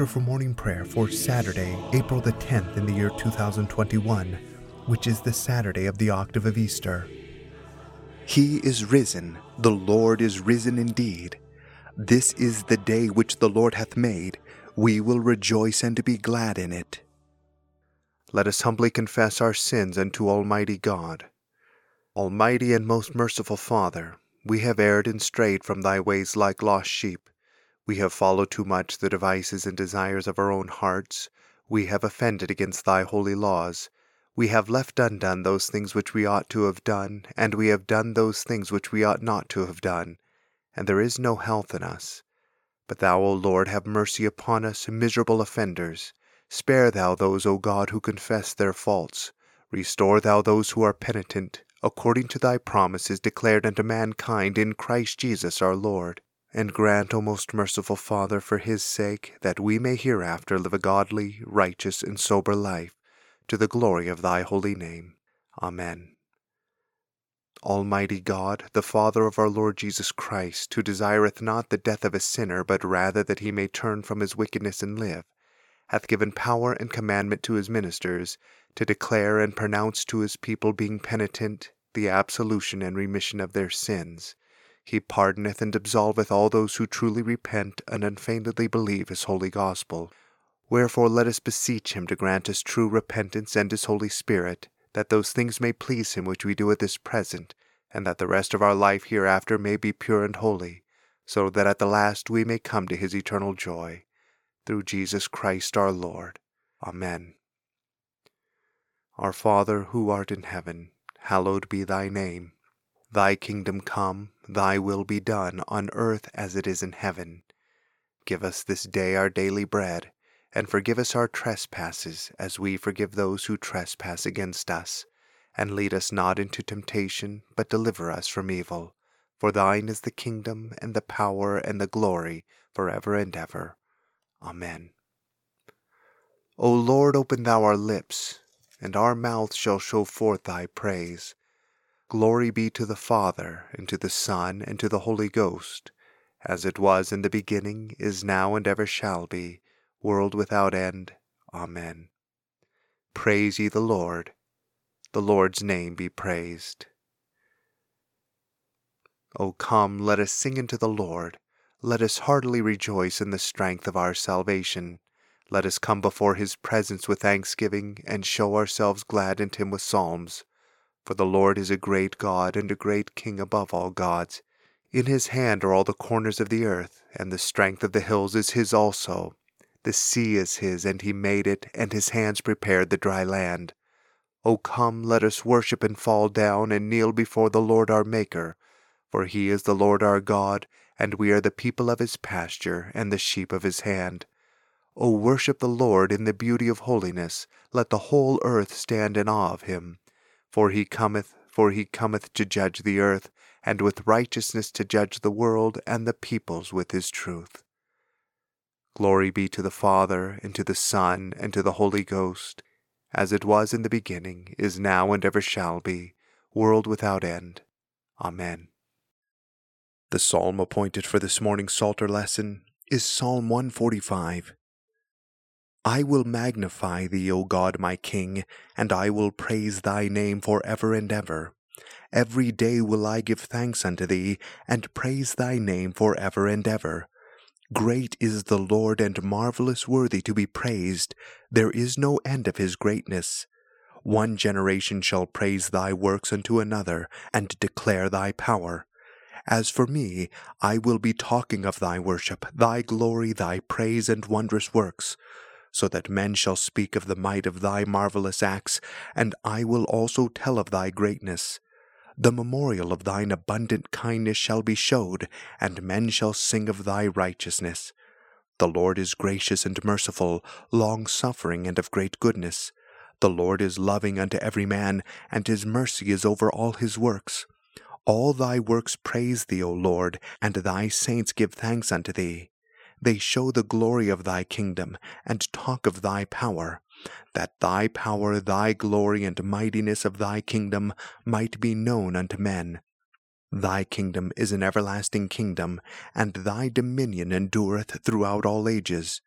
for morning prayer for Saturday, April the 10th in the year 2021, which is the Saturday of the octave of Easter. He is risen, the Lord is risen indeed. This is the day which the Lord hath made. We will rejoice and be glad in it. Let us humbly confess our sins unto Almighty God. Almighty and most merciful Father, we have erred and strayed from thy ways like lost sheep. We have followed too much the devices and desires of our own hearts. We have offended against thy holy laws. We have left undone those things which we ought to have done, and we have done those things which we ought not to have done. And there is no health in us. But thou, O Lord, have mercy upon us, miserable offenders. Spare thou those, O God, who confess their faults. Restore thou those who are penitent, according to thy promises declared unto mankind in Christ Jesus our Lord. And grant, O most merciful Father, for his sake, that we may hereafter live a godly, righteous, and sober life, to the glory of thy holy name. Amen. Almighty God, the Father of our Lord Jesus Christ, who desireth not the death of a sinner, but rather that he may turn from his wickedness and live, hath given power and commandment to his ministers, to declare and pronounce to his people being penitent the absolution and remission of their sins. He pardoneth and absolveth all those who truly repent and unfeignedly believe his holy gospel. Wherefore let us beseech him to grant us true repentance and his Holy Spirit, that those things may please him which we do at this present, and that the rest of our life hereafter may be pure and holy, so that at the last we may come to his eternal joy. Through Jesus Christ our Lord. Amen. Our Father, who art in heaven, hallowed be thy name. Thy kingdom come, thy will be done, on earth as it is in heaven. Give us this day our daily bread, and forgive us our trespasses, as we forgive those who trespass against us. And lead us not into temptation, but deliver us from evil. For thine is the kingdom, and the power, and the glory, forever and ever. Amen. O Lord, open thou our lips, and our mouth shall show forth thy praise. Glory be to the Father, and to the Son, and to the Holy Ghost, as it was in the beginning, is now, and ever shall be, world without end. Amen. Praise ye the Lord. The Lord's name be praised. O come, let us sing unto the Lord. Let us heartily rejoice in the strength of our salvation. Let us come before his presence with thanksgiving, and show ourselves glad in him with psalms. For the Lord is a great God, and a great King above all gods. In his hand are all the corners of the earth, and the strength of the hills is his also. The sea is his, and he made it, and his hands prepared the dry land. O come, let us worship and fall down, and kneel before the Lord our Maker. For he is the Lord our God, and we are the people of his pasture, and the sheep of his hand. O worship the Lord in the beauty of holiness. Let the whole earth stand in awe of him. For he cometh to judge the earth, and with righteousness to judge the world and the peoples with his truth. Glory be to the Father, and to the Son, and to the Holy Ghost, as it was in the beginning, is now, and ever shall be, world without end. Amen. The psalm appointed for this morning's Psalter lesson is Psalm 145. I will magnify thee, O God my King, and I will praise thy name for ever and ever. Every day will I give thanks unto thee, and praise thy name for ever and ever. Great is the Lord, and marvelous worthy to be praised. There is no end of his greatness. One generation shall praise thy works unto another, and declare thy power. As for me, I will be talking of thy worship, thy glory, thy praise, and wondrous works, so that men shall speak of the might of thy marvelous acts, and I will also tell of thy greatness. The memorial of thine abundant kindness shall be showed, and men shall sing of thy righteousness. The Lord is gracious and merciful, long-suffering, and of great goodness. The Lord is loving unto every man, and his mercy is over all his works. All thy works praise thee, O Lord, and thy saints give thanks unto thee. They show the glory of thy kingdom, and talk of thy power, that thy power, thy glory, and mightiness of thy kingdom might be known unto men. Thy kingdom is an everlasting kingdom, and thy dominion endureth throughout all ages.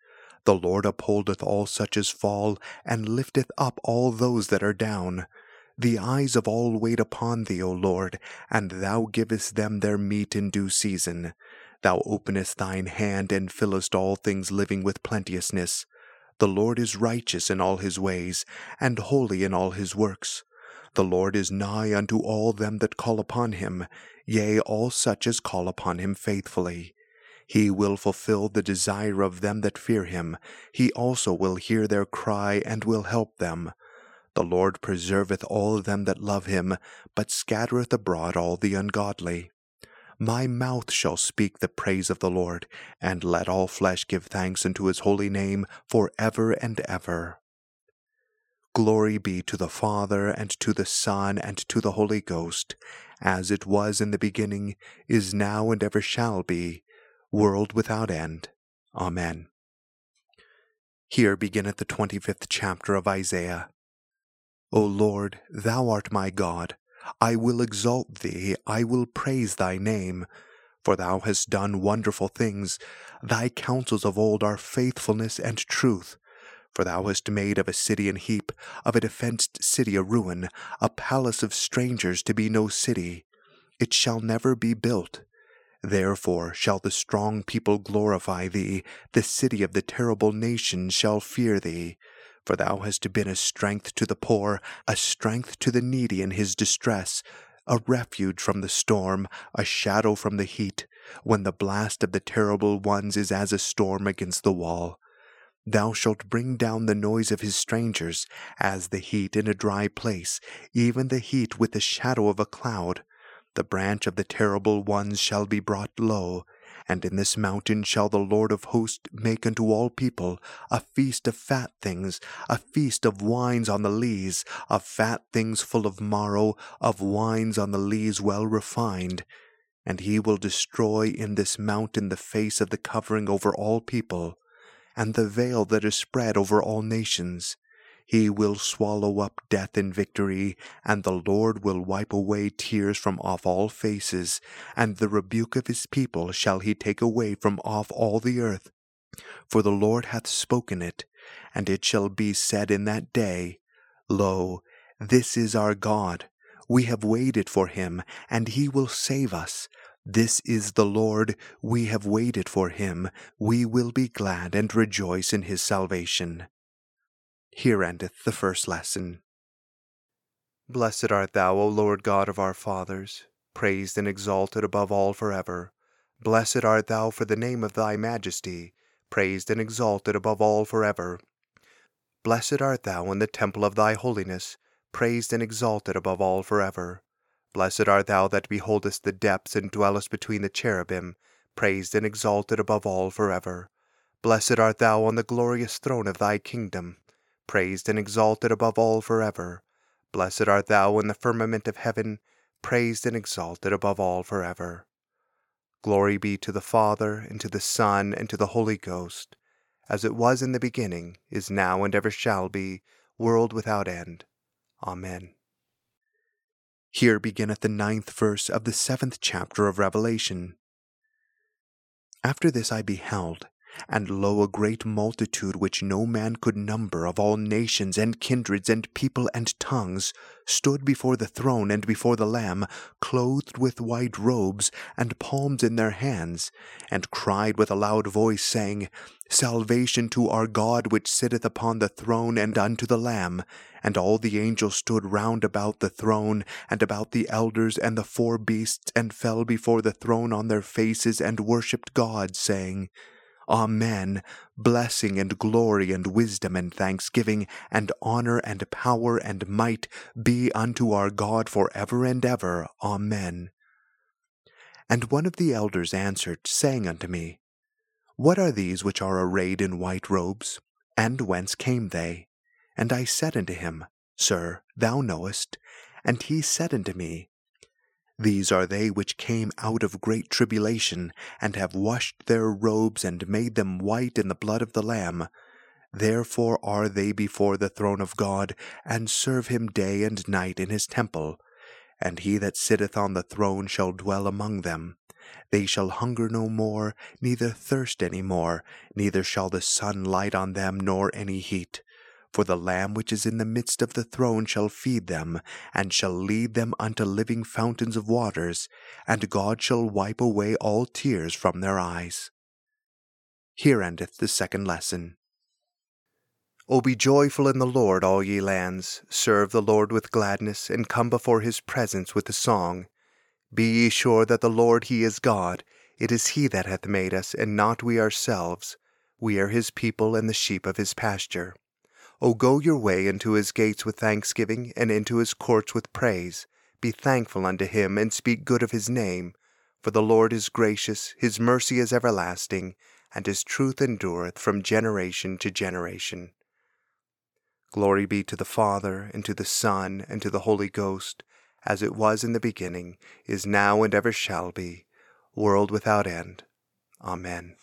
The Lord upholdeth all such as fall, and lifteth up all those that are down. The eyes of all wait upon thee, O Lord, and thou givest them their meat in due season. Thou openest thine hand, and fillest all things living with plenteousness. The Lord is righteous in all his ways, and holy in all his works. The Lord is nigh unto all them that call upon him, yea, all such as call upon him faithfully. He will fulfill the desire of them that fear him. He also will hear their cry, and will help them. The Lord preserveth all them that love him, but scattereth abroad all the ungodly. My mouth shall speak the praise of the Lord, and let all flesh give thanks unto his holy name for ever and ever. Glory be to the Father, and to the Son, and to the Holy Ghost, as it was in the beginning, is now, and ever shall be, world without end. Amen. Here beginneth the 25th chapter of Isaiah. O Lord, thou art my God. I will exalt thee, I will praise thy name. For thou hast done wonderful things. Thy counsels of old are faithfulness and truth. For thou hast made of a city an heap, of a defenced city a ruin, a palace of strangers to be no city. It shall never be built. Therefore shall the strong people glorify thee, the city of the terrible nations shall fear thee. For thou hast been a strength to the poor, a strength to the needy in his distress, a refuge from the storm, a shadow from the heat, when the blast of the terrible ones is as a storm against the wall. Thou shalt bring down the noise of his strangers, as the heat in a dry place, even the heat with the shadow of a cloud. The branch of the terrible ones shall be brought low, and in this mountain shall the Lord of hosts make unto all people a feast of fat things, a feast of wines on the lees, of fat things full of marrow, of wines on the lees well refined. And he will destroy in this mountain the face of the covering over all people, and the veil that is spread over all nations. He will swallow up death in victory, and the Lord will wipe away tears from off all faces, and the rebuke of his people shall he take away from off all the earth. For the Lord hath spoken it, and it shall be said in that day, Lo, this is our God. We have waited for him, and he will save us. This is the Lord, we have waited for him. We will be glad and rejoice in his salvation. Here endeth the first lesson. Blessed art thou, O Lord God of our fathers, praised and exalted above all forever. Blessed art thou for the name of thy majesty, praised and exalted above all forever. Blessed art thou in the temple of thy holiness, praised and exalted above all forever. Blessed art thou that beholdest the depths and dwellest between the cherubim, praised and exalted above all forever. Blessed art thou on the glorious throne of thy kingdom, praised and exalted above all forever. Blessed art thou in the firmament of heaven, praised and exalted above all forever. Glory be to the Father, and to the Son, and to the Holy Ghost, as it was in the beginning, is now, and ever shall be, world without end. Amen. Here beginneth the 9th verse of the 7th chapter of Revelation. After this I beheld, and lo, a great multitude which no man could number, of all nations and kindreds and people and tongues, stood before the throne and before the Lamb, clothed with white robes, and palms in their hands, and cried with a loud voice, saying, Salvation to our God which sitteth upon the throne, and unto the Lamb. And all the angels stood round about the throne, and about the elders and the 4 beasts, and fell before the throne on their faces, and worshipped God, saying, Amen. Blessing and glory and wisdom and thanksgiving and honor and power and might be unto our God for ever and ever. Amen. And one of the elders answered, saying unto me, What are these which are arrayed in white robes? And whence came they? And I said unto him, Sir, thou knowest. And he said unto me, These are they which came out of great tribulation, and have washed their robes, and made them white in the blood of the Lamb. Therefore are they before the throne of God, and serve him day and night in his temple. and he that sitteth on the throne shall dwell among them. They shall hunger no more, neither thirst any more, neither shall the sun light on them, nor any heat. For the Lamb which is in the midst of the throne shall feed them, and shall lead them unto living fountains of waters, and God shall wipe away all tears from their eyes. Here endeth the second lesson. O be joyful in the Lord, all ye lands. Serve the Lord with gladness, and come before his presence with a song. Be ye sure that the Lord he is God. It is he that hath made us, and not we ourselves. We are his people, and the sheep of his pasture. O go your way into his gates with thanksgiving, and into his courts with praise. Be thankful unto him, and speak good of his name. For the Lord is gracious, his mercy is everlasting, and his truth endureth from generation to generation. Glory be to the Father, and to the Son, and to the Holy Ghost, as it was in the beginning, is now, and ever shall be, world without end. Amen.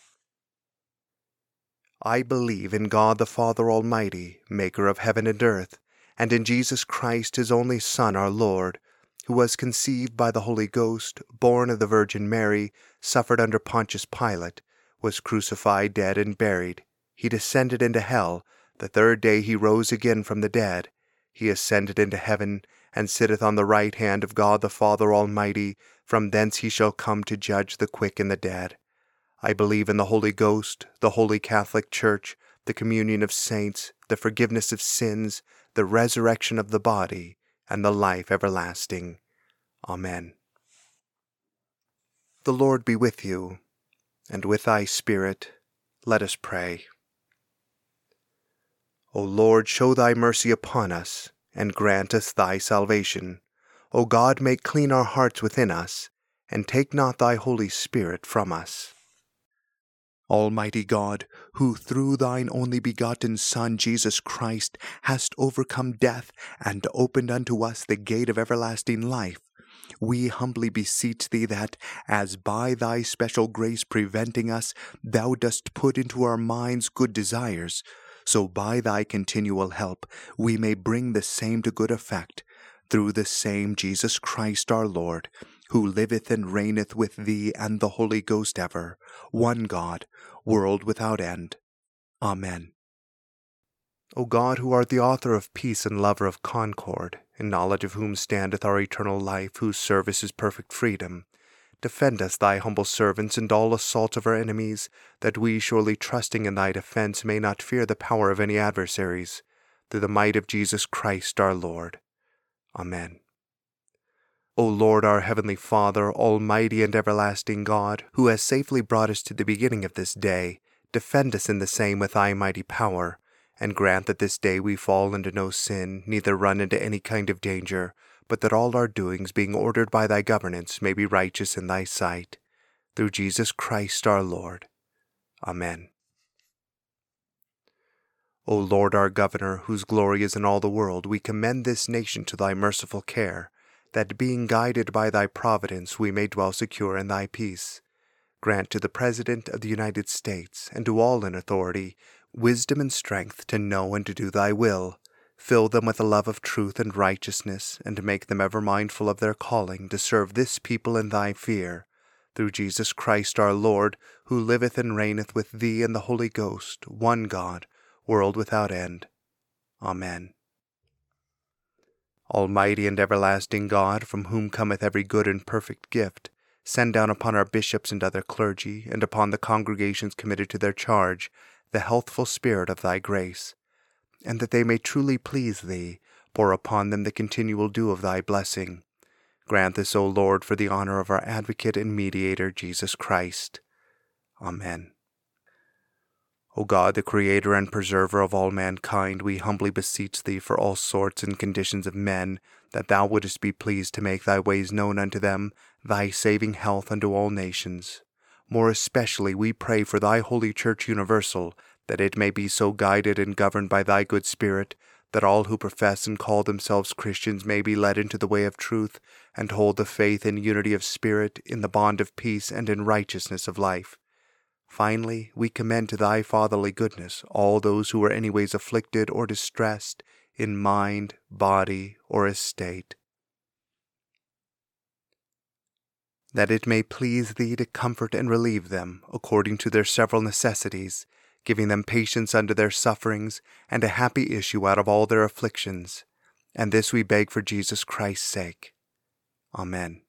I believe in God the Father Almighty, maker of heaven and earth, and in Jesus Christ his only Son, our Lord, who was conceived by the Holy Ghost, born of the Virgin Mary, suffered under Pontius Pilate, was crucified, dead, and buried. He descended into hell. The third day he rose again from the dead. He ascended into heaven, and sitteth on the right hand of God the Father Almighty. From thence he shall come to judge the quick and the dead. I believe in the Holy Ghost, the Holy Catholic Church, the communion of saints, the forgiveness of sins, the resurrection of the body, and the life everlasting. Amen. The Lord be with you, and with thy spirit. Let us pray. O Lord, show thy mercy upon us, and grant us thy salvation. O God, make clean our hearts within us, and take not thy Holy Spirit from us. Almighty God, who through thine only begotten Son, Jesus Christ, hast overcome death, and opened unto us the gate of everlasting life, we humbly beseech thee that, as by thy special grace preventing us, thou dost put into our minds good desires, so by thy continual help we may bring the same to good effect, through the same Jesus Christ our Lord, who liveth and reigneth with thee and the Holy Ghost ever, one God, world without end. Amen. O God, who art the author of peace and lover of concord, in knowledge of whom standeth our eternal life, whose service is perfect freedom, defend us, thy humble servants, and all assaults of our enemies, that we, surely trusting in thy defense, may not fear the power of any adversaries, through the might of Jesus Christ our Lord. Amen. O Lord, our heavenly Father, almighty and everlasting God, who has safely brought us to the beginning of this day, defend us in the same with thy mighty power, and grant that this day we fall into no sin, neither run into any kind of danger, but that all our doings, being ordered by thy governance, may be righteous in thy sight. Through Jesus Christ our Lord. Amen. O Lord, our Governor, whose glory is in all the world, we commend this nation to thy merciful care, that being guided by thy providence we may dwell secure in thy peace. Grant to the President of the United States, and to all in authority, wisdom and strength to know and to do thy will. Fill them with a love of truth and righteousness, and make them ever mindful of their calling to serve this people in thy fear. Through Jesus Christ our Lord, who liveth and reigneth with thee and the Holy Ghost, one God, world without end. Amen. Almighty and everlasting God, from whom cometh every good and perfect gift, send down upon our bishops and other clergy, and upon the congregations committed to their charge, the healthful spirit of thy grace, and that they may truly please thee, pour upon them the continual dew of thy blessing. Grant this, O Lord, for the honor of our advocate and mediator, Jesus Christ. Amen. O God, the Creator and Preserver of all mankind, we humbly beseech thee for all sorts and conditions of men, that thou wouldest be pleased to make thy ways known unto them, thy saving health unto all nations. More especially we pray for thy holy Church universal, that it may be so guided and governed by thy good Spirit, that all who profess and call themselves Christians may be led into the way of truth, and hold the faith in unity of spirit, in the bond of peace, and in righteousness of life. Finally, we commend to thy fatherly goodness all those who are anyways afflicted or distressed in mind, body, or estate. that it may please thee to comfort and relieve them according to their several necessities, giving them patience under their sufferings, and a happy issue out of all their afflictions. And this we beg for Jesus Christ's sake. Amen.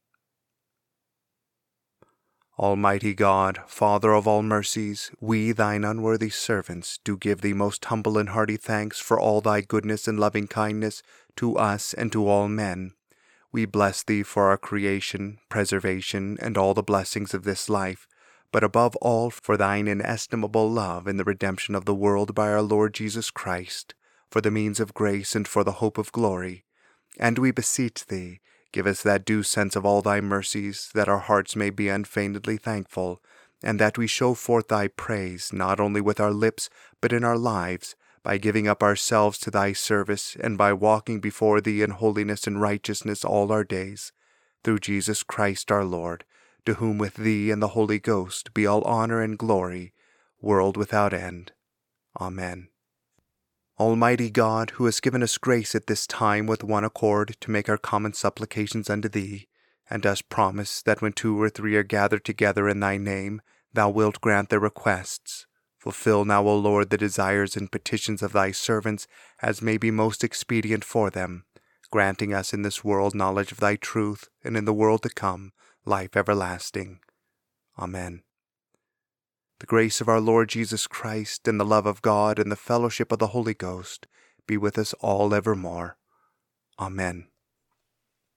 Almighty God, Father of all mercies, we, thine unworthy servants, do give thee most humble and hearty thanks for all thy goodness and loving kindness to us and to all men. We bless thee for our creation, preservation, and all the blessings of this life, but above all for thine inestimable love in the redemption of the world by our Lord Jesus Christ, for the means of grace and for the hope of glory. And we beseech thee, give us that due sense of all thy mercies, that our hearts may be unfeignedly thankful, and that we show forth thy praise not only with our lips, but in our lives, by giving up ourselves to thy service, and by walking before thee in holiness and righteousness all our days. Through Jesus Christ our Lord, to whom with thee and the Holy Ghost be all honor and glory, world without end. Amen. Almighty God, who hast given us grace at this time with one accord to make our common supplications unto thee, and dost promise that when 2 or 3 are gathered together in thy name, thou wilt grant their requests. Fulfill now, O Lord, the desires and petitions of thy servants, as may be most expedient for them, granting us in this world knowledge of thy truth, and in the world to come life everlasting. Amen. The grace of our Lord Jesus Christ, and the love of God, and the fellowship of the Holy Ghost be with us all evermore. Amen.